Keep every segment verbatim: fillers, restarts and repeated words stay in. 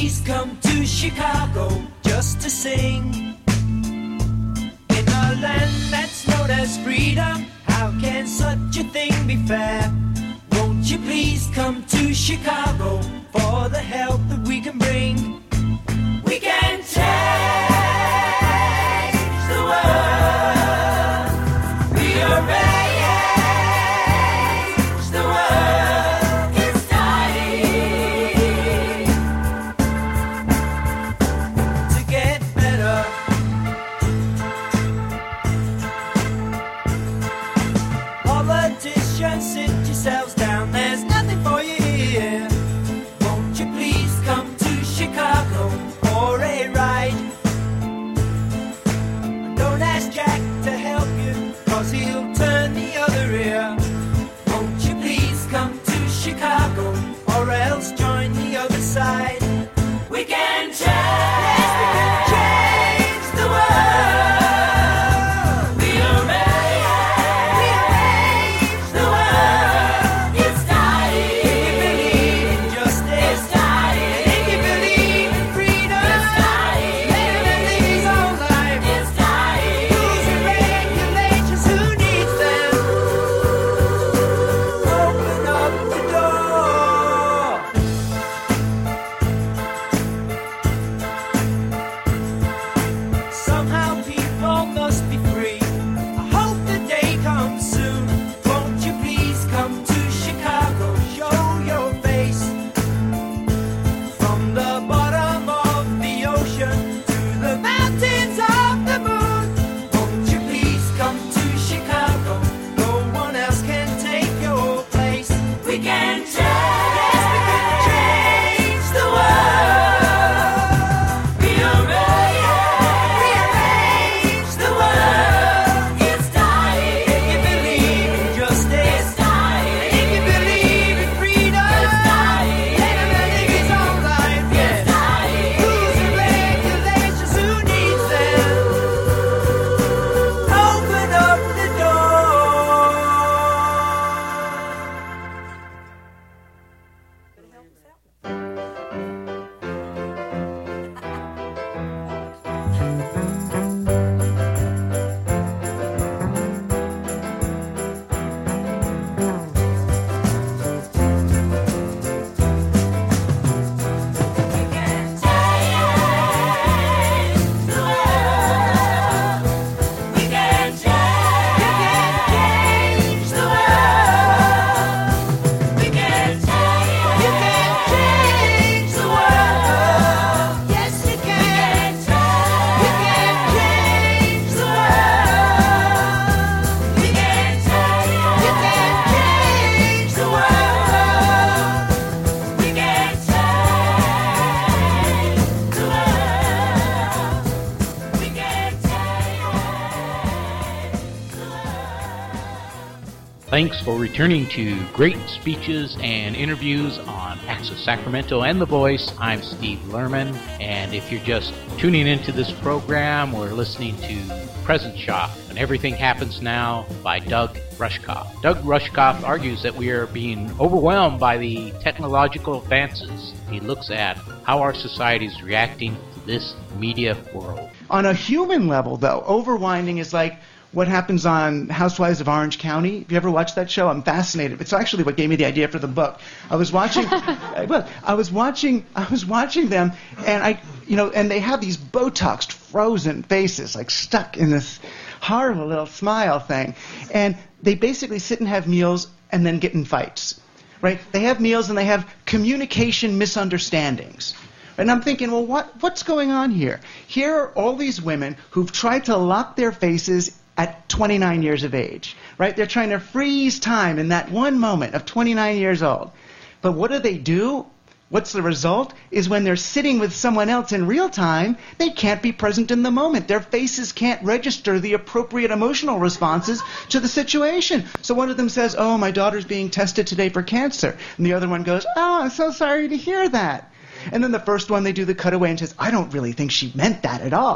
please come to Chicago just to sing? In a land that's known as freedom, how can such a thing be fair? Won't you please come to Chicago for the help that we can bring? We can change the world. We are raised the world is dying to get better. Politicians, sit yourselves down. There's nothing for you here. Won't you please come to Chicago for a ride? Don't ask Jack to help you, cause he'll turn the other ear. Won't you please come to Chicago, or else join the other side? We can change, yes, we can change the world. We arrange the world. It's dying. If you believe in justice, it's dying. If you believe in freedom, it's dying. Let him live his own life, it's dying. Rules and regulations, who needs them? Open up the door. Somehow people must be free. I hope the day comes soon. Won't you please come to Chicago, show your face? From the bottom of the ocean to the mountains of the moon. Won't you please come to Chicago? No one else can take your place. We can change, yes, we can change the world. We arrange the world. It's dying. If you believe in justice, it's dying. If you believe in freedom, it's dying. Let him live his own life, yes. It's dying. Rules and regulations, who needs them? Open up the door. Thanks for returning to Great Speeches and Interviews on Access Sacramento and The Voice. I'm Steve Lerman, and if you're just tuning into this program, we're listening to Present Shock and Everything Happens Now by Doug Rushkoff. Doug Rushkoff argues that we are being overwhelmed by the technological advances. He looks at how our society is reacting to this media world. On a human level, though, overwinding is like what happens on Housewives of Orange County. Have you ever watched that show? I'm fascinated. It's actually what gave me the idea for the book. I was watching, well, I was watching, I was watching them, and I, you know, and they have these Botoxed, frozen faces, like stuck in this horrible little smile thing, and they basically sit and have meals and then get in fights, right? They have meals and they have communication misunderstandings. And I'm thinking, well, what what's going on here? Here are all these women who've tried to lock their faces at twenty-nine years of age, right? They're trying to freeze time in that one moment of twenty-nine years old. But what do they do? What's the result? Is when they're sitting with someone else in real time, they can't be present in the moment. Their faces can't register the appropriate emotional responses to the situation. So one of them says, oh, my daughter's being tested today for cancer. And the other one goes, oh, I'm so sorry to hear that. And then the first one, they do the cutaway and says, I don't really think she meant that at all.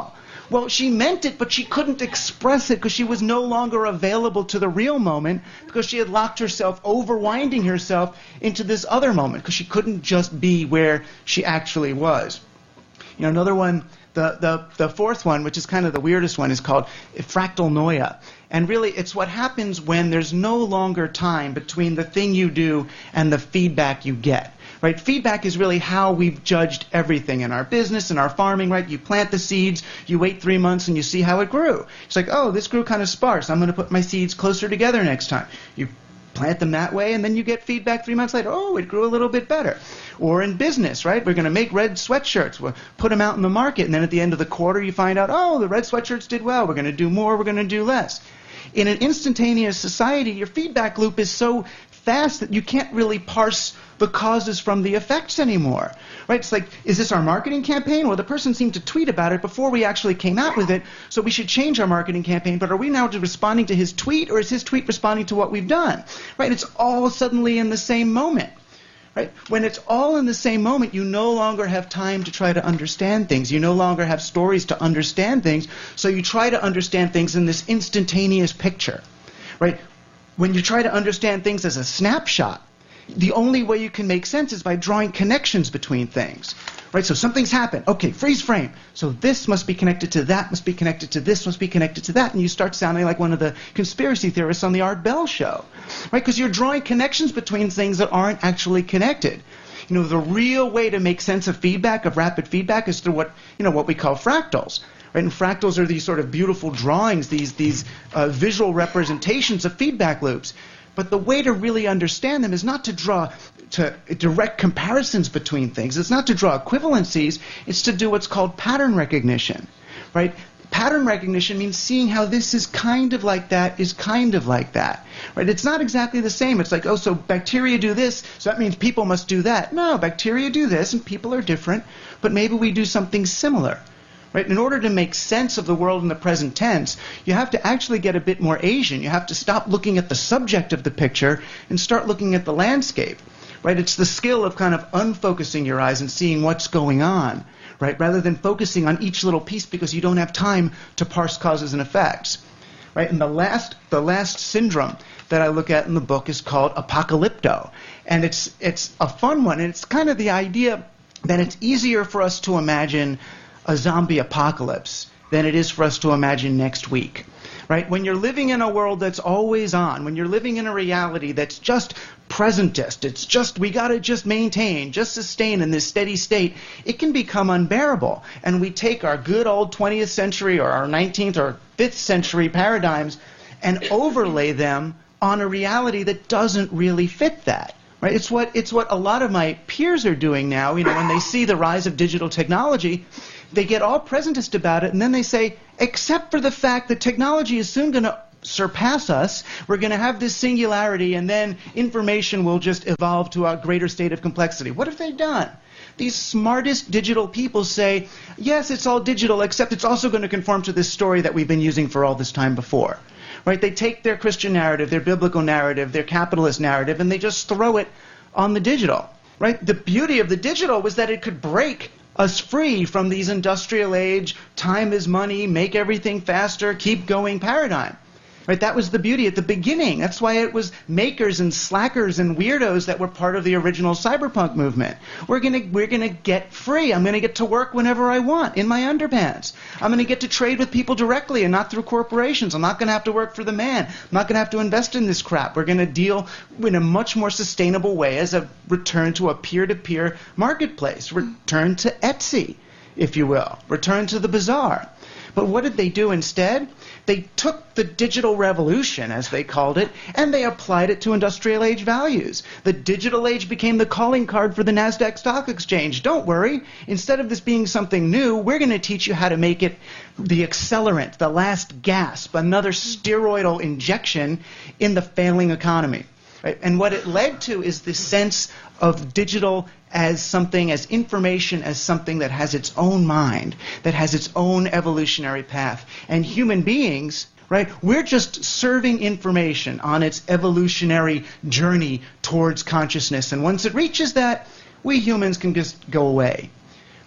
Well, she meant it, but she couldn't express it because she was no longer available to the real moment because she had locked herself, overwinding herself into this other moment because she couldn't just be where she actually was. You know, another one, the, the, the fourth one, which is kind of the weirdest one, is called fractal noia. And really, it's what happens when there's no longer time between the thing you do and the feedback you get. Right? Feedback is really how we've judged everything in our business, in our farming, right? You plant the seeds, you wait three months, and you see how it grew. It's like, oh, this grew kind of sparse. I'm going to put my seeds closer together next time. You plant them that way, and then you get feedback three months later. Oh, it grew a little bit better. Or in business, right? We're going to make red sweatshirts. We'll put them out in the market, and then at the end of the quarter, you find out, oh, the red sweatshirts did well. We're going to do more. We're going to do less. In an instantaneous society, your feedback loop is so fast that you can't really parse the causes from the effects anymore, right? It's like, is this our marketing campaign? Well, the person seemed to tweet about it before we actually came out with it, so we should change our marketing campaign. But are we now just responding to his tweet, or is his tweet responding to what we've done, right? It's all suddenly in the same moment, right? When it's all in the same moment, you no longer have time to try to understand things. You no longer have stories to understand things, so you try to understand things in this instantaneous picture, right? When you try to understand things as a snapshot, the only way you can make sense is by drawing connections between things, right? So something's happened. Okay, freeze frame. So this must be connected to that, must be connected to this, must be connected to that, and you start sounding like one of the conspiracy theorists on the Art Bell show, right? Because you're drawing connections between things that aren't actually connected. You know, the real way to make sense of feedback, of rapid feedback, is through what, you know, what we call fractals. Right? And fractals are these sort of beautiful drawings, these, these uh, visual representations of feedback loops. But the way to really understand them is not to draw to direct comparisons between things. It's not to draw equivalencies. It's to do what's called pattern recognition. Right? Pattern recognition means seeing how this is kind of like that is kind of like that. Right? It's not exactly the same. It's like, oh, so bacteria do this, so that means people must do that. No, bacteria do this, and people are different, but maybe we do something similar. Right? In order to make sense of the world in the present tense, you have to actually get a bit more Asian. You have to stop looking at the subject of the picture and start looking at the landscape. Right? It's the skill of kind of unfocusing your eyes and seeing what's going on, right? Rather than focusing on each little piece because you don't have time to parse causes and effects. Right? And the last the last syndrome that I look at in the book is called apocalypto. And it's it's a fun one, and it's kind of the idea that it's easier for us to imagine a zombie apocalypse than it is for us to imagine next week, right? When you're living in a world that's always on, when you're living in a reality that's just presentist, it's just, we got to just maintain, just sustain in this steady state, it can become unbearable. And we take our good old twentieth century or our nineteenth or fifth century paradigms and overlay them on a reality that doesn't really fit that. Right? It's what it's what a lot of my peers are doing now. You know, when they see the rise of digital technology, they get all presentist about it, and then they say, except for the fact that technology is soon going to surpass us, we're going to have this singularity, and then information will just evolve to a greater state of complexity. What have they done? These smartest digital people say, yes, it's all digital, except it's also going to conform to this story that we've been using for all this time before. Right? They take their Christian narrative, their biblical narrative, their capitalist narrative, and they just throw it on the digital. Right? The beauty of the digital was that it could break us free from these industrial age, time is money, make everything faster, keep going paradigm. Right? That was the beauty at the beginning. That's why it was makers and slackers and weirdos that were part of the original cyberpunk movement. We're gonna we're gonna get free. I'm gonna get to work whenever I want in my underpants. I'm gonna get to trade with people directly and not through corporations. I'm not gonna have to work for the man. I'm not gonna have to invest in this crap. We're gonna deal in a much more sustainable way as a return to a peer-to-peer marketplace. Return to Etsy, if you will. Return to the bazaar. But what did they do instead? They took the digital revolution, as they called it, and they applied it to industrial age values. The digital age became the calling card for the NASDAQ Stock Exchange. Don't worry. Instead of this being something new, we're going to teach you how to make it the accelerant, the last gasp, another steroidal injection in the failing economy. Right? And what it led to is this sense of digital as something, as information, as something that has its own mind, that has its own evolutionary path. And human beings, right, we're just serving information on its evolutionary journey towards consciousness. And once it reaches that, we humans can just go away.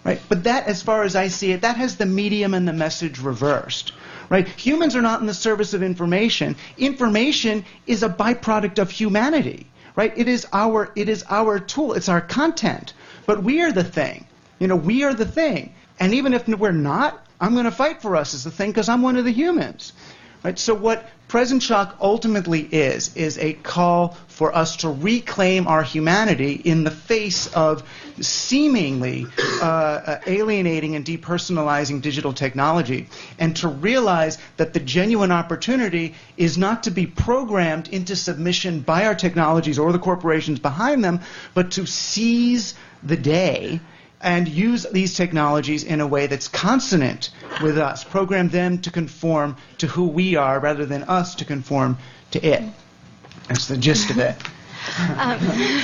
right? But that, as far as I see it, that has the medium and the message reversed, right? Humans are not in the service of information. Information is a byproduct of humanity, right? It is our, it is our tool. It's our content. But we are the thing. You know, we are the thing. And even if we're not, I'm going to fight for us as the thing because I'm one of the humans. Right? So what Present Shock ultimately is, is a call for us to reclaim our humanity in the face of seemingly uh, uh, alienating and depersonalizing digital technology, and to realize that the genuine opportunity is not to be programmed into submission by our technologies or the corporations behind them, but to seize the day and use these technologies in a way that's consonant with us, program them to conform to who we are rather than us to conform to it. That's the gist of it. um,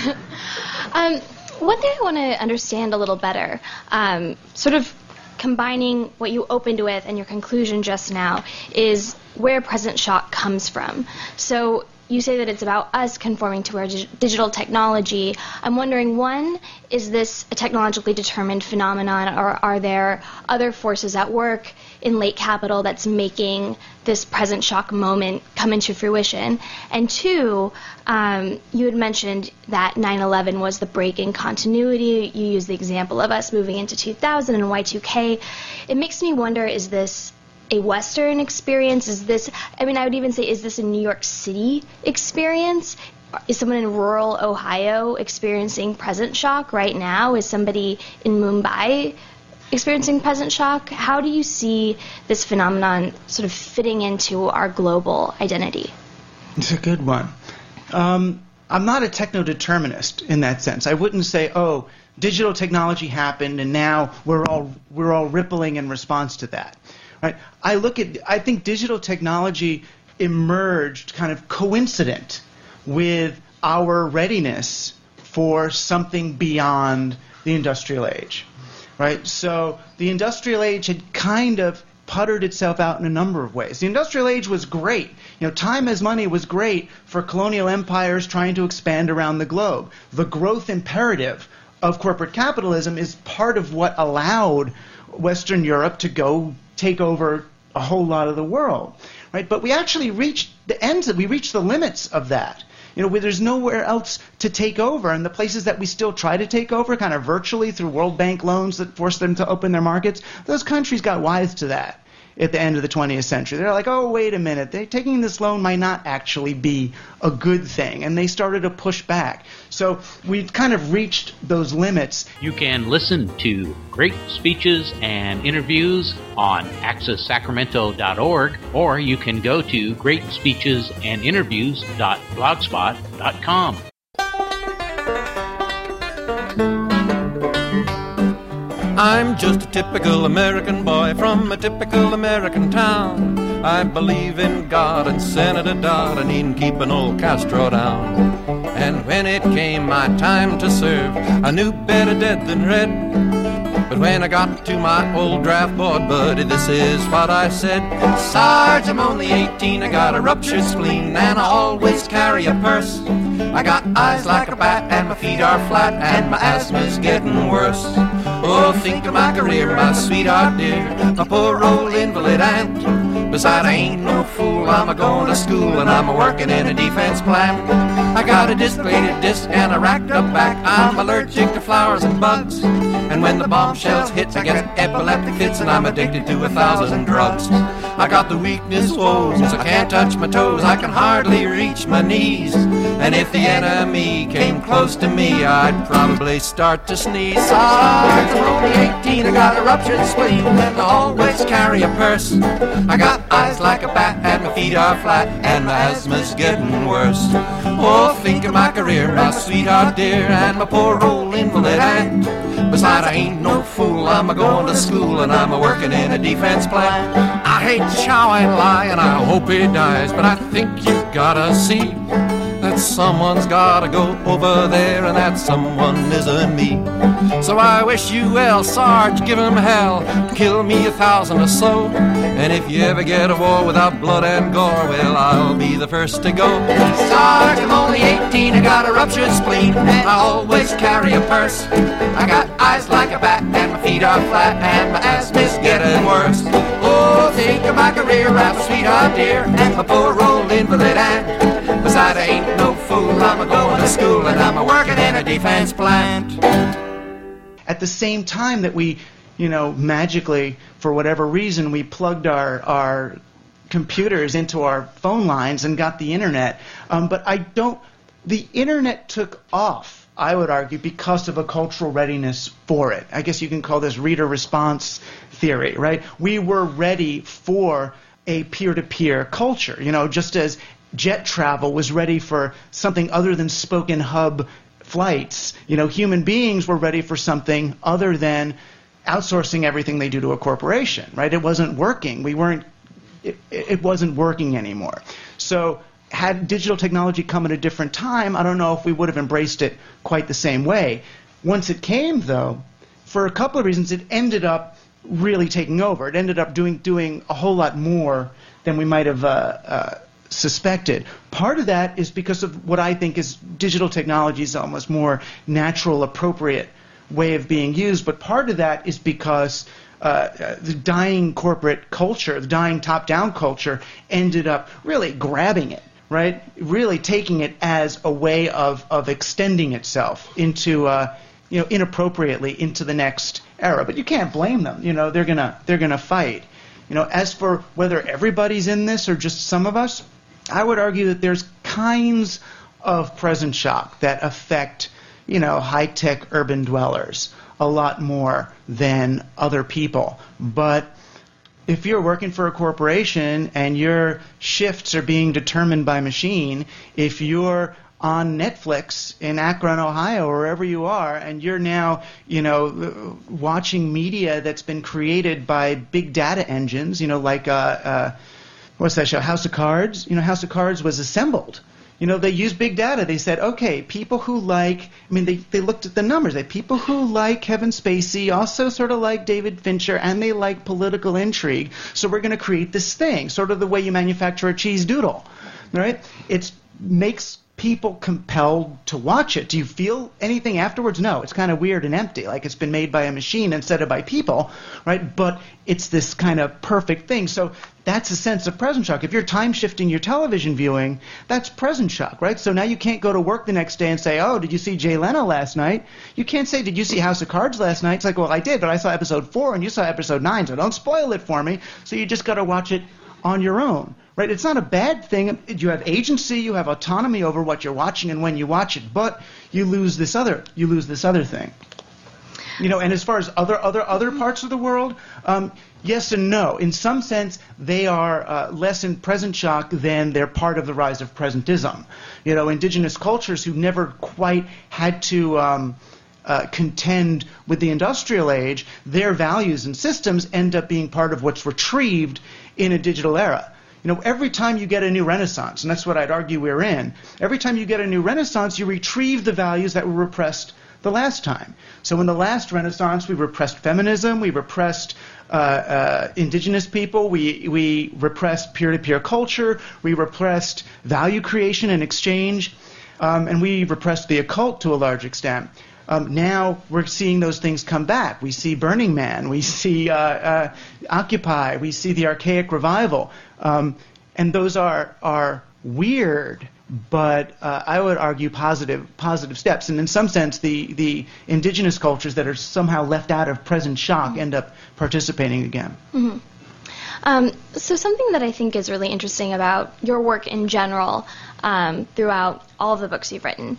um, one thing I want to understand a little better, um, sort of combining what you opened with and your conclusion just now, is where Present Shock comes from. So you say that it's about us conforming to our dig- digital technology. I'm wondering, one, is this a technologically determined phenomenon, or are there other forces at work in late capital that's making this Present Shock moment come into fruition? And two, um, you had mentioned that nine eleven was the break in continuity. You used the example of us moving into two thousand and Y two K. It makes me wonder, is this a Western experience? Is this, I mean, I would even say, is this a New York City experience? Is someone in rural Ohio experiencing Present Shock right now? Is somebody in Mumbai experiencing Present Shock? How do you see this phenomenon sort of fitting into our global identity? It's a good one. Um, I'm not a techno-determinist in that sense. I wouldn't say, oh, digital technology happened and now we're all we're all rippling in response to that. Right? I look at, I think digital technology emerged kind of coincident with our readiness for something beyond the industrial age, right? So the industrial age had kind of puttered itself out in a number of ways. The industrial age was great. You know, time as money was great for colonial empires trying to expand around the globe. The growth imperative of corporate capitalism is part of what allowed Western Europe to go take over a whole lot of the world, right? But we actually reached the ends of, we reached the limits of that. You know, where there's nowhere else to take over, and the places that we still try to take over, kind of virtually through World Bank loans that force them to open their markets, those countries got wise to that at the end of the twentieth century. They're like, oh, wait a minute, they, taking this loan might not actually be a good thing, and they started to push back. So we've kind of reached those limits. You can listen to great speeches and interviews on access sacramento dot org, or you can go to great speeches and interviews dot blogspot dot com. I'm just a typical American boy from a typical American town. I believe in God and Senator Dodd and even keeping old Castro down. And when it came my time to serve, I knew better dead than red. But when I got to my old draft board buddy, this is what I said. Sarge, I'm only eighteen, I got a ruptured spleen, and I always carry a purse. I got eyes like a bat, and my feet are flat, and my asthma's getting worse. Oh, think of my career, my sweetheart dear, my poor old invalid aunt. Besides, I ain't no fool, I'm a-going to school, and I'm a-working in a defense plant. I got a disclated disc and a racked up back, I'm allergic to flowers and bugs. And when the bombshells hit, I get epileptic fits, and I'm addicted to a thousand drugs. I got the weakness woes, I can't touch my toes, I can hardly reach my knees. And if the enemy came close to me, I'd probably start to sneeze. Sarge, I'm only eighteen, I got a ruptured spleen, and I always carry a purse. I got eyes like a bat, and my feet are flat, and my asthma's getting worse. Oh, think of my career, my sweetheart dear, and my poor old invalid aunt. Besides, I ain't no fool, I'm a-going to school, and I'm a-working in a defense plant. I hate Chow and Lie, and I hope he dies, but I think you gotta see that someone's gotta go over there, and that someone isn't me. So I wish you well, Sarge, give 'em hell, kill me a thousand or so. And if you ever get a war without blood and gore, well, I'll be the first to go. Sarge, I'm only eighteen, I got a ruptured spleen, and I always carry a purse. I got eyes like a bat, and my feet are flat, and my asthma's getting worse. Oh, think of my career, I'm a sweetheart dear, and my poor old invalid aunt. Besides, I ain't no fool, I'm a going to school, and I'm a working in a defense plant. At the same time that we, you know, magically, for whatever reason, we plugged our, our computers into our phone lines and got the internet. Um, but I don't, the internet took off, I would argue, because of a cultural readiness for it. I guess you can call this reader response theory, right? We were ready for a peer-to-peer culture, you know, just as jet travel was ready for something other than spoken hub flights. You know, human beings were ready for something other than outsourcing everything they do to a corporation, right? It wasn't working. We weren't, it, it wasn't working anymore. So had digital technology come at a different time, I don't know if we would have embraced it quite the same way. Once it came, though, for a couple of reasons, it ended up really taking over. It ended up doing, doing a whole lot more than we might have uh, uh, suspected. Part of that is because of what I think is digital technology's almost more natural, appropriate way of being used, but part of that is because uh, uh, the dying corporate culture, the dying top-down culture, ended up really grabbing it, right? Really taking it as a way of, of extending itself into, uh, you know, inappropriately into the next era. But you can't blame them. You know, they're gonna they're gonna fight. You know, as for whether everybody's in this or just some of us, I would argue that there's kinds of present shock that affect, you know, high-tech urban dwellers a lot more than other people. But if you're working for a corporation and your shifts are being determined by machine, if you're on Netflix in Akron, Ohio, or wherever you are, and you're now, you know, watching media that's been created by big data engines, you know, like uh, uh, what's that show, House of Cards? You know, House of Cards was assembled. You know, they used big data. They said, okay, people who like, I mean, they, they looked at the numbers. They people who like Kevin Spacey also sort of like David Fincher, and they like political intrigue. So we're going to create this thing, sort of the way you manufacture a cheese doodle, right? It makes people compelled to watch it. Do you feel anything afterwards? No, it's kind of weird and empty, like it's been made by a machine instead of by people, right? But it's this kind of perfect thing. So that's a sense of present shock. If you're time shifting your television viewing, that's present shock, right? So now you can't go to work the next day and say, oh, did you see Jay Leno last night? You can't say, did you see House of Cards last night? It's like, well, I did, but I saw episode four and you saw episode nine, so don't spoil it for me. So you just got to watch it on your own. Right? It's not a bad thing. You have agency, you have autonomy over what you're watching and when you watch it, but you lose this other, you lose this other thing. You know, and as far as other other other parts of the world, um, yes and no. In some sense, they are uh, less in present shock than they're part of the rise of presentism. You know, indigenous cultures who never quite had to um, uh, contend with the industrial age, their values and systems end up being part of what's retrieved in a digital era. You know, every time you get a new renaissance, and that's what I'd argue we're in, every time you get a new renaissance, you retrieve the values that were repressed the last time. So in the last renaissance, we repressed feminism, we repressed uh, uh, indigenous people, we, we repressed peer-to-peer culture, we repressed value creation and exchange, um, and we repressed the occult to a large extent. Um, now we're seeing those things come back. We see Burning Man, we see uh, uh, Occupy, we see the Archaic Revival. Um, and those are are weird, but uh, I would argue positive positive steps. And in some sense, the, the indigenous cultures that are somehow left out of present shock end up participating again. Mm-hmm. Um, so something that I think is really interesting about your work in general um, throughout all of the books you've written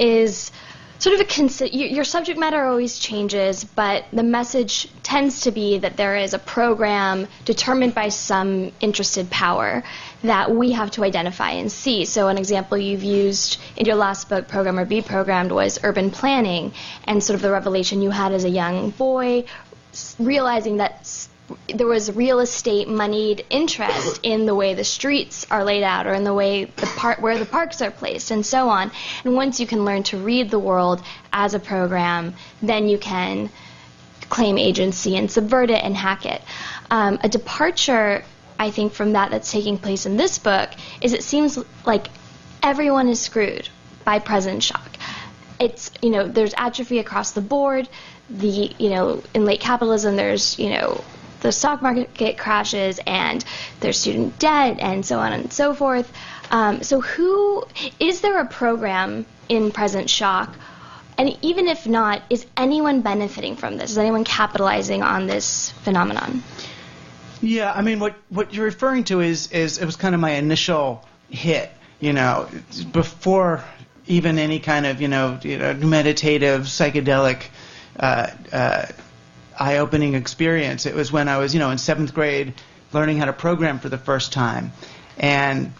is sort of a consi- your subject matter always changes, but the message tends to be that there is a program determined by some interested power that we have to identify and see. So an example you've used in your last book, Program or Be Programmed, was urban planning and sort of the revelation you had as a young boy, realizing that there was real estate moneyed interest in the way the streets are laid out or in the way the part where the parks are placed and so on. And once you can learn to read the world as a program, then you can claim agency and subvert it and hack it. Um, a departure, I think, from that that's taking place in this book is it seems like everyone is screwed by present shock. It's, you know, there's atrophy across the board. The, you know, in late capitalism, there's, you know, the stock market crashes and there's student debt and so on and so forth. Um, so who, is there a program in present shock? And even if not, is anyone benefiting from this? Is anyone capitalizing on this phenomenon? Yeah, I mean, what, what you're referring to is, is it was kind of my initial hit, you know, before even any kind of, you know, you know meditative, psychedelic, uh, uh, eye-opening experience. It was when I was, you know, in seventh grade learning how to program for the first time. And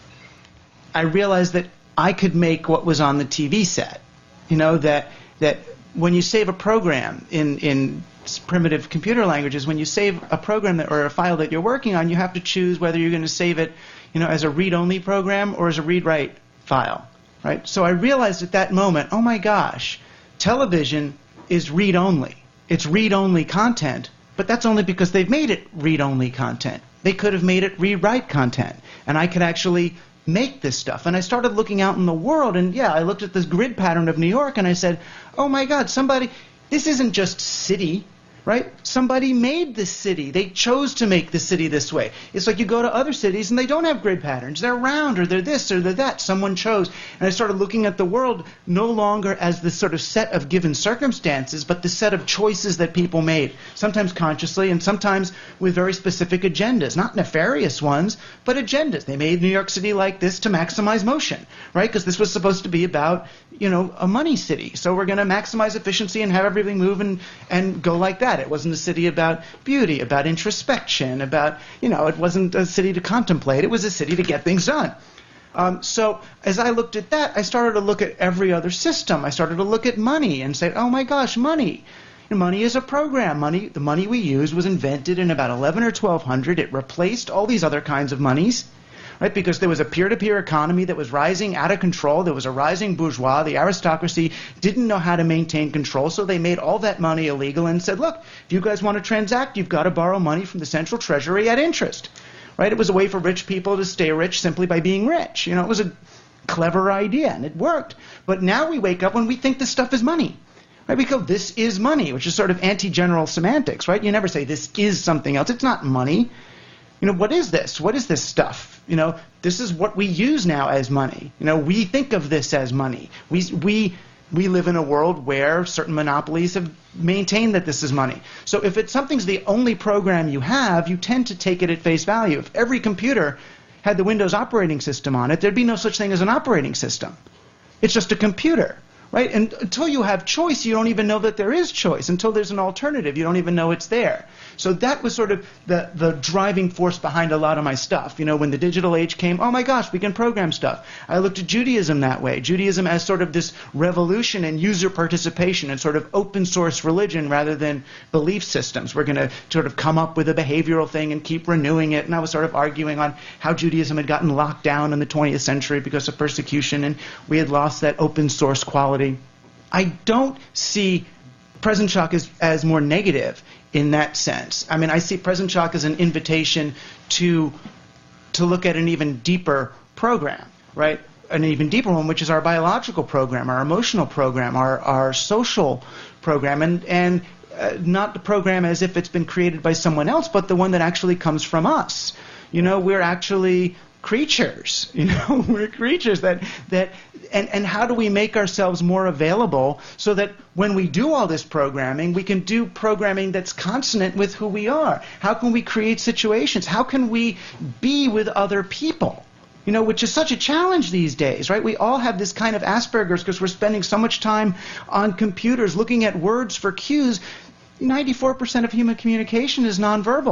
I realized that I could make what was on the T V set. You know, that that when you save a program in, in primitive computer languages, when you save a program that, or a file that you're working on, you have to choose whether you're going to save it, you know, as a read-only program or as a read-write file, right? So I realized at that moment, oh my gosh, television is read-only. It's read-only content, but that's only because they've made it read-only content. They could have made it read-write content, and I could actually make this stuff. And I started looking out in the world, and yeah, I looked at this grid pattern of New York, and I said, oh my God, somebody, this isn't just city, right? Somebody made this city. They chose to make the city this way. It's like you go to other cities and they don't have grid patterns. They're round, or they're this, or they're that. Someone chose. And I started looking at the world no longer as this sort of set of given circumstances, but the set of choices that people made, sometimes consciously and sometimes with very specific agendas. Not nefarious ones, but agendas. They made New York City like this to maximize motion, right? Because this was supposed to be about, you know, a money city. So we're going to maximize efficiency and have everything move and, and go like that. It wasn't a city about beauty, about introspection, about, you know, it wasn't a city to contemplate. It was a city to get things done. Um, so as I looked at that, I started to look at every other system. I started to look at money and say, oh my gosh, money. Money is a program. Money, the money we use was invented in about eleven or twelve hundred. It replaced all these other kinds of monies. Right, because there was a peer-to-peer economy that was rising out of control. There was a rising bourgeois. The aristocracy didn't know how to maintain control, so they made all that money illegal and said, look, if you guys want to transact, you've got to borrow money from the central treasury at interest. Right? It was a way for rich people to stay rich simply by being rich. You know, it was a clever idea, and it worked. But now we wake up when we think this stuff is money. Right? We go, this is money, which is sort of anti-general semantics, right? You never say this is something else. It's not money. You know, what is this? What is this stuff? You know, this is what we use now as money. You know, we think of this as money. We we we live in a world where certain monopolies have maintained that this is money. So if it's something's the only program you have, you tend to take it at face value. If every computer had the Windows operating system on it, there'd be no such thing as an operating system. It's just a computer. Right? And until you have choice, you don't even know that there is choice. Until there's an alternative, you don't even know it's there. So that was sort of the, the driving force behind a lot of my stuff. You know, when the digital age came, oh my gosh, we can program stuff. I looked at Judaism that way. Judaism as sort of this revolution in user participation and sort of open source religion rather than belief systems. We're going to sort of come up with a behavioral thing and keep renewing it. And I was sort of arguing on how Judaism had gotten locked down in the twentieth century because of persecution, and we had lost that open source quality. I don't see present shock as, as more negative in that sense. I mean, I see present shock as an invitation to to look at an even deeper program, right? An even deeper one, which is our biological program, our emotional program, our, our social program, and, and uh, not the program as if it's been created by someone else, but the one that actually comes from us. You know, we're actually creatures, you know, we're creatures that, that and, and how do we make ourselves more available so that when we do all this programming, we can do programming that's consonant with who we are? How can we create situations? How can we be with other people? You know, which is such a challenge these days, right? We all have this kind of Asperger's because we're spending so much time on computers looking at words for cues. ninety-four percent of human communication is nonverbal.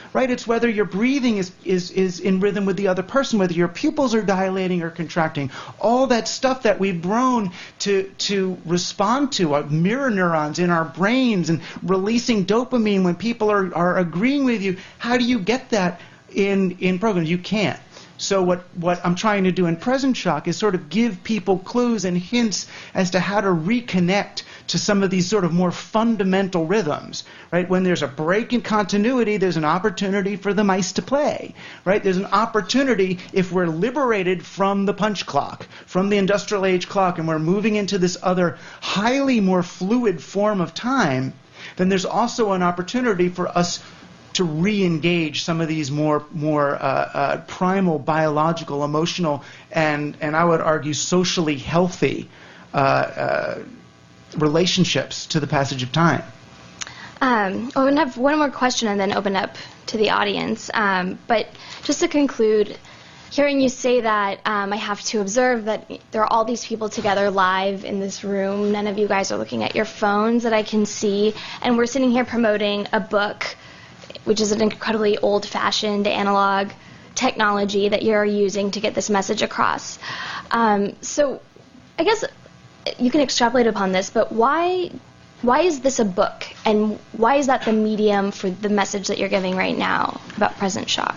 right? It's whether your breathing is, is, is in rhythm with the other person, whether your pupils are dilating or contracting. All that stuff that we've grown to, to respond to, our mirror neurons in our brains and releasing dopamine when people are, are agreeing with you. How do you get that in, in programs? You can't. So what, what I'm trying to do in Present Shock is sort of give people clues and hints as to how to reconnect to some of these sort of more fundamental rhythms, right? When there's a break in continuity, there's an opportunity for the mice to play, right? There's an opportunity if we're liberated from the punch clock, from the industrial age clock, and we're moving into this other highly more fluid form of time, then there's also an opportunity for us to re-engage some of these more more uh, uh, primal, biological, emotional, and and I would argue socially healthy uh, uh, relationships to the passage of time. Um, I'm going to have one more question and then open up to the audience. Um, but just to conclude, hearing you say that, um, I have to observe that there are all these people together live in this room. None of you guys are looking at your phones that I can see, and we're sitting here promoting a book, which is an incredibly old-fashioned analog technology that you're using to get this message across. Um, so I guess you can extrapolate upon this, but why why is this a book, and why is that the medium for the message that you're giving right now about Present Shock?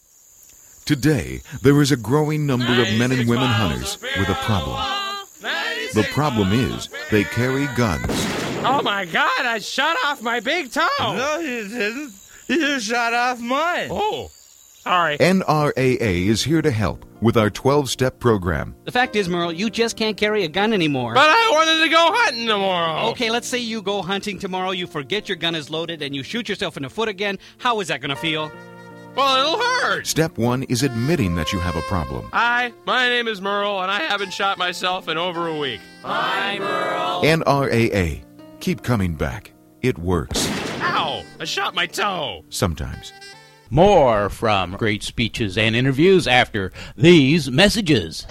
Today, there is a growing number of men and women hunters with a problem. The problem is they carry guns. Oh my God, I shot off my big toe! No, you didn't. You shot off mine. Oh, sorry. N R A A is here to help with our twelve-step program. The fact is, Merle, you just can't carry a gun anymore. But I wanted to go hunting tomorrow. Okay, let's say you go hunting tomorrow, you forget your gun is loaded, and you shoot yourself in the foot again. How is that going to feel? Well, it'll hurt. Step one is admitting that you have a problem. Hi, my name is Merle, and I haven't shot myself in over a week. Hi, Merle. N R A A. Keep coming back. It works. Ow! I shot my toe. Sometimes. More from Great Speeches and Interviews after these messages.